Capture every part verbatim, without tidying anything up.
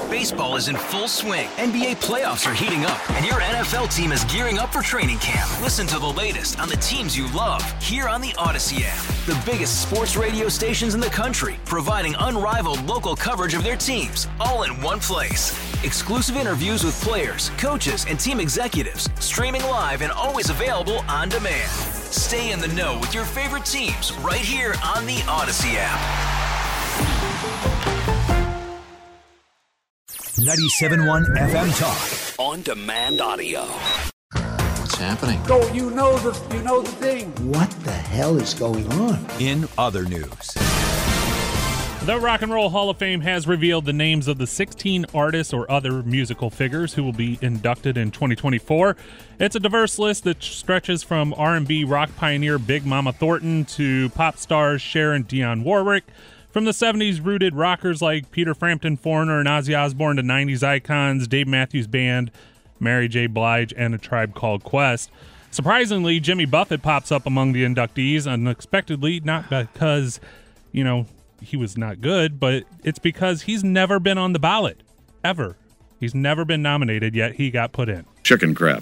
Baseball is in full swing. N B A playoffs are heating up, and your N F L team is gearing up for training camp. Listen to the latest on the teams you love here on the Odyssey app. The biggest sports radio stations in the country, providing unrivaled local coverage of their teams, all in one place. Exclusive interviews with players, coaches, and team executives, streaming live and always available on demand. Stay in the know with your favorite teams right here on the Odyssey app. ninety-seven point one F M Talk. On demand audio. What's happening? So you know the you know the thing. What the hell is going on? In other news. The Rock and Roll Hall of Fame has revealed the names of the sixteen artists or other musical figures who will be inducted in twenty twenty-four. It's a diverse list that stretches from R and B rock pioneer Big Mama Thornton to pop stars Cher and Dionne Warwick. From the seventies rooted rockers like Peter Frampton, Foreigner, and Ozzy Osbourne to nineties icons, Dave Matthews Band, Mary J. Blige, and A Tribe Called Quest. Surprisingly, Jimmy Buffett pops up among the inductees unexpectedly, not because, you know, he was not good, but it's because he's never been on the ballot, ever. He's never been nominated, yet he got put in. Chicken crap.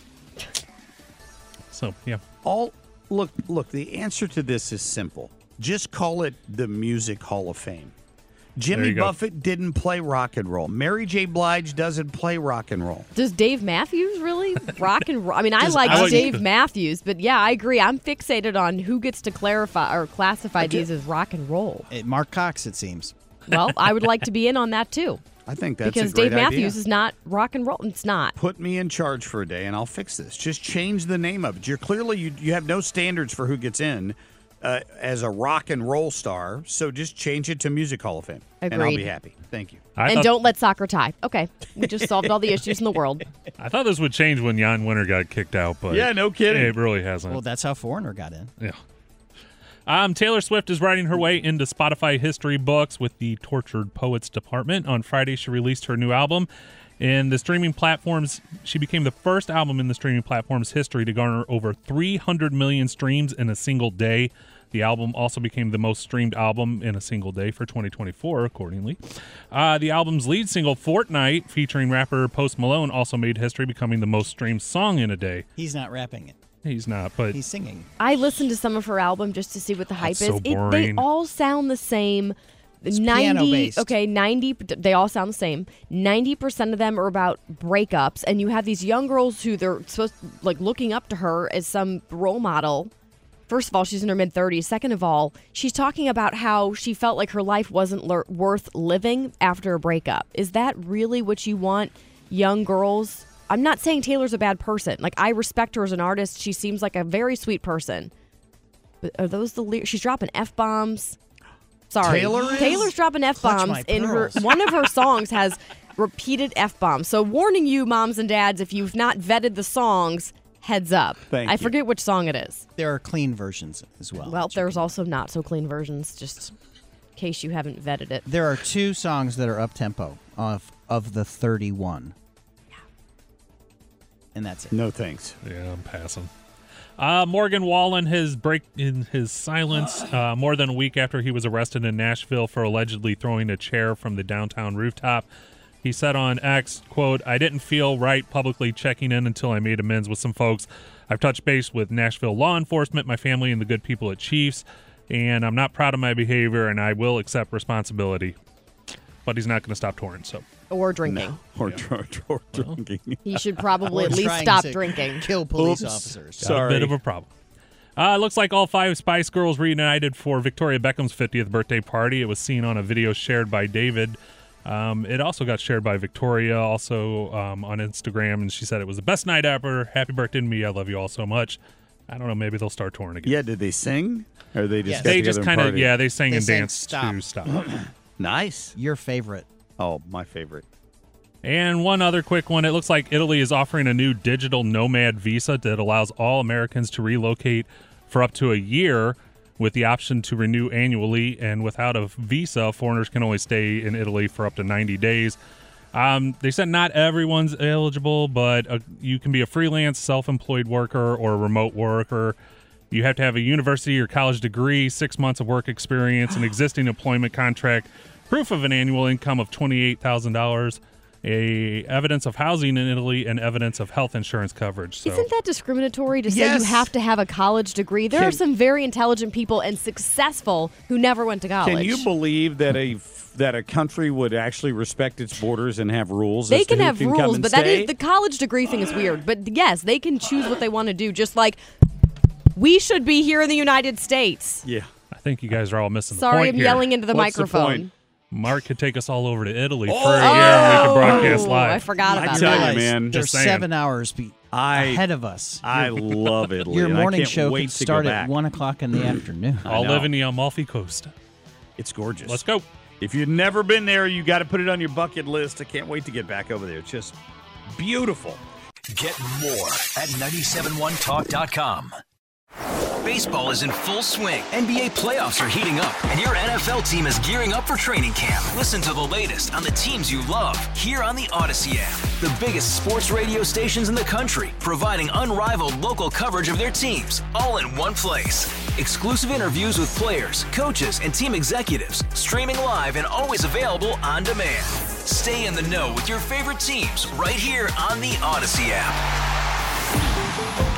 So, yeah. All look, look, the answer to this is simple. Just call it the Music Hall of Fame. Jimmy Buffett didn't play rock and roll. Mary J. Blige doesn't play rock and roll. Does Dave Matthews really rock and roll? I mean, I Does- like I like- Dave Matthews, but yeah, I agree. I'm fixated on who gets to clarify or classify these as rock and roll. It, Mark Cox, it seems. Well, I would like to be in on that too. I think that's because a great Dave Matthews idea. is not rock and roll. It's not. Put me in charge for a day, and I'll fix this. Just change the name of it. You're clearly you, you have no standards for who gets in. Uh, as a rock and roll star, so just change it to Music Hall of Fame, and I'll be Agreed. happy. Thank you. I and thought, don't let soccer tie. Okay, we just solved all the issues in the world. I thought this would change when Jan Winter got kicked out, but Yeah, no kidding. it really hasn't. Well, that's how Foreigner got in. Yeah. Um, Taylor Swift is writing her way into Spotify history books with the Tortured Poets Department. On Friday, she released her new album. In the streaming platforms, she became the first album in the streaming platform's history to garner over three hundred million streams in a single day. The album also became the most streamed album in a single day for twenty twenty-four, accordingly. Uh, the album's lead single, Fortnite, featuring rapper Post Malone, also made history, becoming the most streamed song in a day. He's not rapping it. He's not, but He's singing. I listened to some of her album just to see what the hype That's so is. It, they boring. all sound the same. It's ninety piano-based. Okay, ninety. They all sound the same. Ninety percent of them are about breakups, and you have these young girls who they're supposed like looking up to her as some role model. First of all, she's in her mid thirties. Second of all, she's talking about how she felt like her life wasn't le- worth living after a breakup. Is that really what you want young girls? I'm not saying Taylor's a bad person. Like, I respect her as an artist. She seems like a very sweet person. But are those the lyrics? She's dropping F-bombs. Sorry. Taylor is? Taylor's dropping F-bombs my in her. pearls. One of her songs has repeated F-bombs. So warning you, moms and dads, if you've not vetted the songs, heads up. Thank I you. forget which song it is. There are clean versions as well. Well, there's also not so clean versions, just in case you haven't vetted it. There are two songs that are up tempo of of the thirty-one. Yeah. And that's it. No thanks. yeah, I'm passing. Uh, Morgan Wallen has break in his silence uh, more than a week after he was arrested in Nashville for allegedly throwing a chair from the downtown rooftop. He said on X, quote, "I didn't feel right publicly checking in until I made amends with some folks. I've touched base with Nashville law enforcement, my family, and the good people at Chiefs, and I'm not proud of my behavior, and I will accept responsibility." But he's not going to stop touring, so. Or drinking. Or, or, or drinking. He should probably Or at least trying stop to drinking. Kill police Oops. officers. Got Sorry. a bit of a problem. Uh, it looks like all five Spice Girls reunited for Victoria Beckham's fiftieth birthday party. It was seen on a video shared by David. Um, it also got shared by Victoria, also um, on Instagram, and she said it was the best night ever. Happy birthday to me. I love you all so much. I don't know. Maybe they'll start touring again. Yeah, did they sing? Or they just Yes. got They together just and kind of, partied? yeah, they sang They and sang danced Stop. to Stop. Nice. Your favorite. Oh, my favorite. And one other quick one. It looks like Italy is offering a new digital nomad visa that allows all Americans to relocate for up to a year with the option to renew annually. And without a visa, foreigners can only stay in Italy for up to ninety days. Um, they said not everyone's eligible, but uh, you can be a freelance, self-employed worker or a remote worker. You have to have a university or college degree, six months of work experience, an existing employment contract, proof of an annual income of twenty-eight thousand dollars. a evidence of housing in Italy, and evidence of health insurance coverage. So. Isn't that discriminatory to say Yes. you have to have a college degree? There Can- are some very intelligent people and successful who never went to college. Can you believe that a that a country would actually respect its borders and have rules? They as to can who have can come rules, and but that stay? is the college degree thing is weird. But yes, they can choose what they want to do. Just like we should be here in the United States. Yeah. I think you guys are all missing the Sorry, point I'm here. yelling into the What's the microphone. point? Mark could take us all over to Italy Oh! for a year and we could broadcast Oh, live. I forgot I about tell that. you, man. There's Just saying. seven hours be- I- ahead of us. I love Italy. Your and I morning can't show wait could to go start back. at one o'clock in the afternoon. All know. live in the Amalfi Coast. It's gorgeous. Let's go. If you've never been there, you got to put it on your bucket list. I can't wait to get back over there. It's just beautiful. Get more at nine seven one talk dot com. Baseball is in full swing. N B A playoffs are heating up, and your N F L team is gearing up for training camp. Listen to the latest on the teams you love here on the Odyssey app. The biggest sports radio stations in the country, providing unrivaled local coverage of their teams, all in one place. Exclusive interviews with players, coaches, and team executives, streaming live and always available on demand. Stay in the know with your favorite teams right here on the Odyssey app.